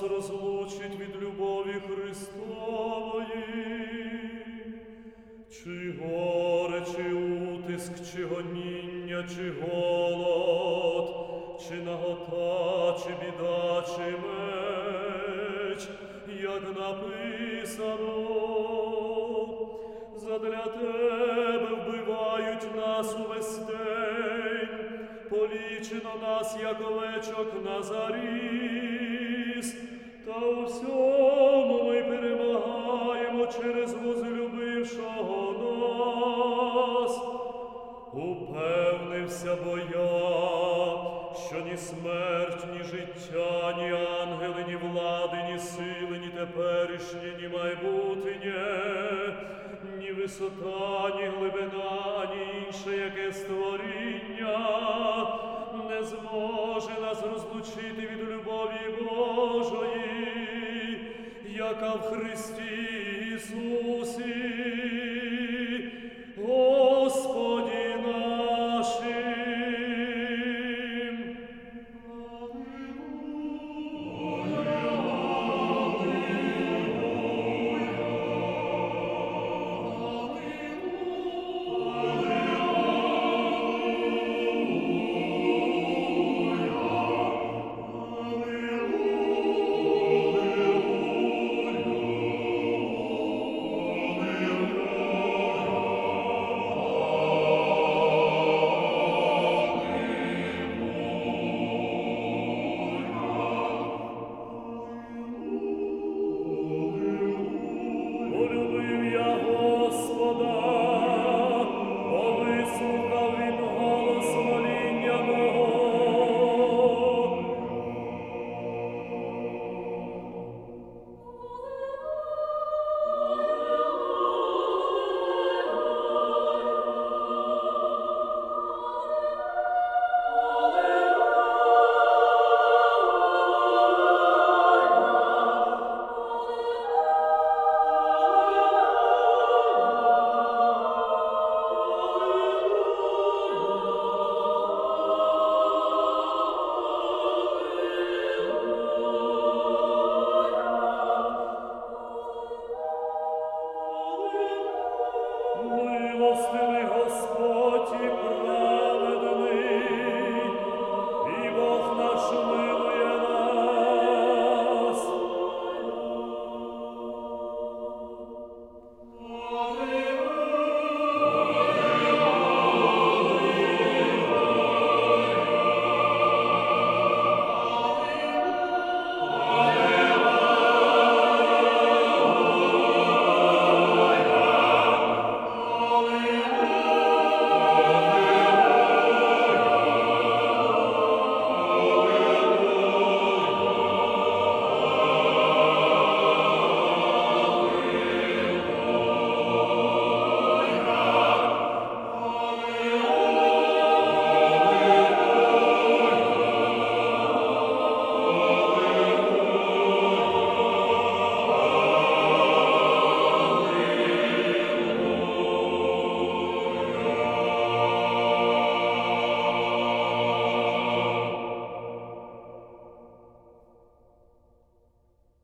нас розлучить від любові Христової? Чи горе, чи утиск, чи гоніння, чи голод, чи нагота, чи біда, чи меч, як написано, задля тебе вбивають нас увесь день, полічено нас, як овечок на заріз, та у всьому ми перемагаємо через возлюбившого нас. Упевнився бо я, що ні смерть, ні життя, ні ангели, ні влади, ні сили, ні теперішнє, ні майбутнє, ні висота, ні глибина, ні інше яке створіння не зможе нас розлучити від любові Божої, яка в Христі Ісусі.